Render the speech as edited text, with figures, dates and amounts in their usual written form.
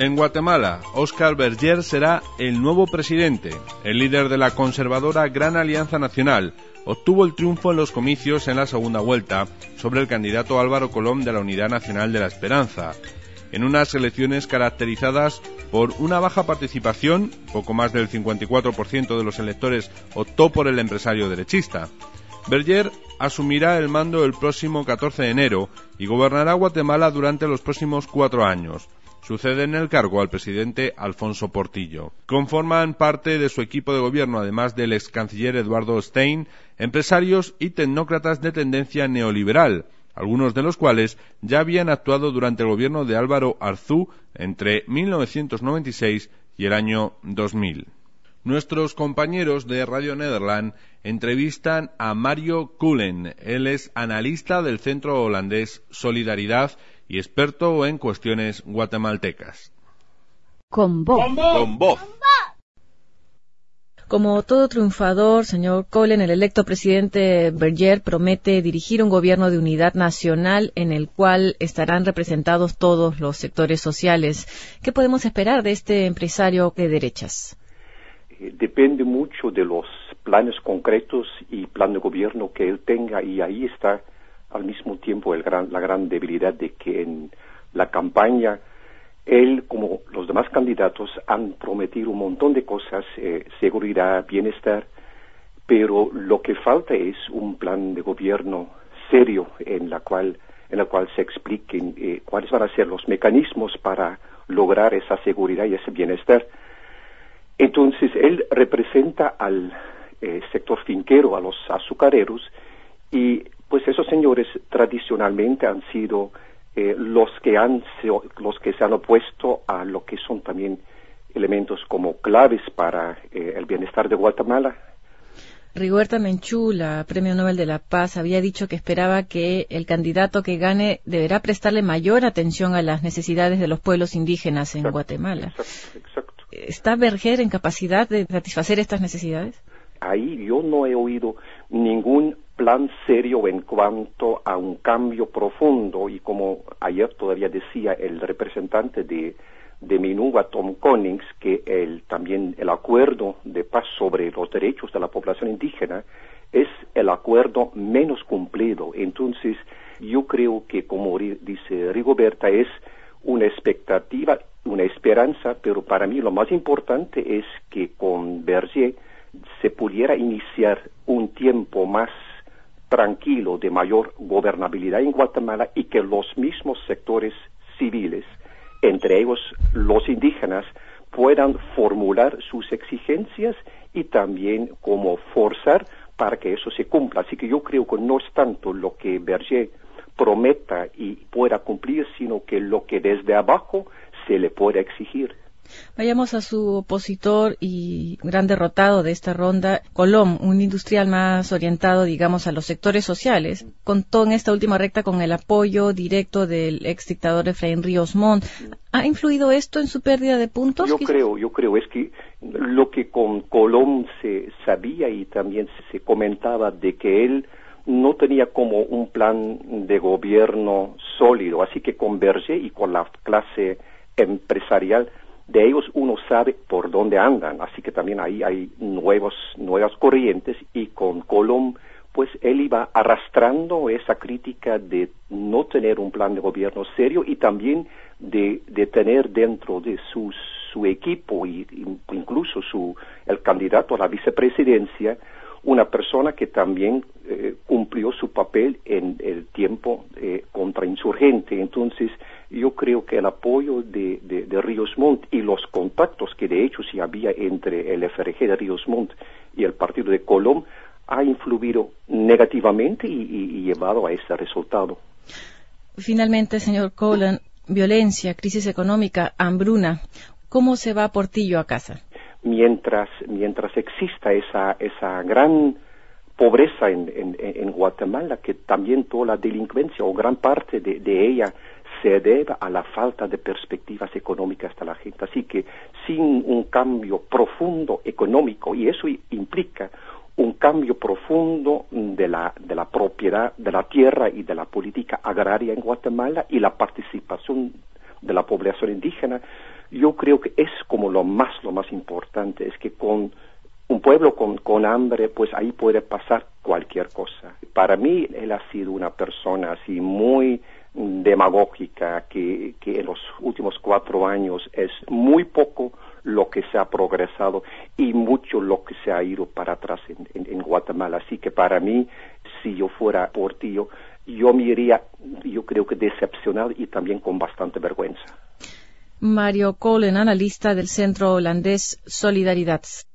En Guatemala, Óscar Berger será el nuevo presidente. El líder de la conservadora Gran Alianza Nacional obtuvo el triunfo en los comicios en la segunda vuelta sobre el candidato Álvaro Colom de la Unidad Nacional de la Esperanza, en unas elecciones caracterizadas por una baja participación. Poco más del 54% de los electores optó por el empresario derechista. Berger asumirá el mando el próximo 14 de enero y gobernará Guatemala durante los próximos 4 años. Sucede en el cargo al presidente Alfonso Portillo. Conforman parte de su equipo de gobierno, además del ex canciller Eduardo Stein, empresarios y tecnócratas de tendencia neoliberal, algunos de los cuales ya habían actuado durante el gobierno de Álvaro Arzú entre 1996 y el año 2000. Nuestros compañeros de Radio Nederland entrevistan a Mario Cullen. Él es analista del centro holandés Solidaridad y experto en cuestiones guatemaltecas. Con voz. Con voz. Como todo triunfador, señor Cullen, el electo presidente Berger promete dirigir un gobierno de unidad nacional en el cual estarán representados todos los sectores sociales. ¿Qué podemos esperar de este empresario de derechas? Depende mucho de los planes concretos y plan de gobierno que él tenga, y ahí está al mismo tiempo la gran debilidad de que en la campaña él, como los demás candidatos, han prometido un montón de cosas, seguridad, bienestar, pero lo que falta es un plan de gobierno serio en la cual se expliquen cuáles van a ser los mecanismos para lograr esa seguridad y ese bienestar. Entonces, él representa al sector finquero, a los azucareros, y pues esos señores tradicionalmente han sido los que se han opuesto a lo que son también elementos como claves para el bienestar de Guatemala. Rigoberta Menchú, la Premio Nobel de la Paz, había dicho que esperaba que el candidato que gane deberá prestarle mayor atención a las necesidades de los pueblos indígenas en Guatemala. Exacto. ¿Está Berger en capacidad de satisfacer estas necesidades? Ahí yo no he oído ningún plan serio en cuanto a un cambio profundo, y como ayer todavía decía el representante de Minúa, Tom Konings, que también el acuerdo de paz sobre los derechos de la población indígena es el acuerdo menos cumplido. Entonces, yo creo que, como dice Rigoberta, es una expectativa, una esperanza, pero para mí lo más importante es que con Berger se pudiera iniciar un tiempo más tranquilo, de mayor gobernabilidad en Guatemala, y que los mismos sectores civiles, entre ellos los indígenas, puedan formular sus exigencias y también como forzar para que eso se cumpla. Así que yo creo que no es tanto lo que Berger prometa y pueda cumplir, sino que lo que desde abajo se le puede exigir. Vayamos a su opositor y gran derrotado de esta ronda, Colom, un industrial más orientado, digamos, a los sectores sociales. Contó en esta última recta con el apoyo directo del ex dictador Efraín Ríos Montt. ¿Ha influido esto en su pérdida de puntos? Yo creo, es que lo que con Colom se sabía y también se comentaba de que él no tenía como un plan de gobierno sólido, así que con Berger y con la clase empresarial de ellos uno sabe por dónde andan, así que también ahí hay nuevas corrientes, y con Colom pues él iba arrastrando esa crítica de no tener un plan de gobierno serio, y también de tener dentro de su equipo y incluso el candidato a la vicepresidencia una persona que también cumplió su papel en el tiempo contrainsurgente. Entonces, yo creo que el apoyo de Ríos Montt y los contactos que de hecho sí había entre el FRG de Ríos Montt y el partido de Colom ha influido negativamente y llevado a ese resultado. Finalmente, señor Cullen, violencia, crisis económica, hambruna, ¿cómo se va Portillo a casa? Mientras exista esa gran pobreza en Guatemala, que también toda la delincuencia o gran parte de ella se debe a la falta de perspectivas económicas de la gente. Así que sin un cambio profundo económico, y eso implica un cambio profundo de la propiedad de la tierra y de la política agraria en Guatemala, y la participación de la población indígena, yo creo que es como lo más importante, es que con un pueblo con hambre, pues ahí puede pasar cualquier cosa. Para mí, él ha sido una persona así muy demagógica, que en los últimos 4 años es muy poco lo que se ha progresado y mucho lo que se ha ido para atrás en Guatemala. Así que para mí, si yo fuera Portillo, yo me iría, yo creo que decepcionado y también con bastante vergüenza. Mario Collen, analista del Centro Holandés Solidaridad.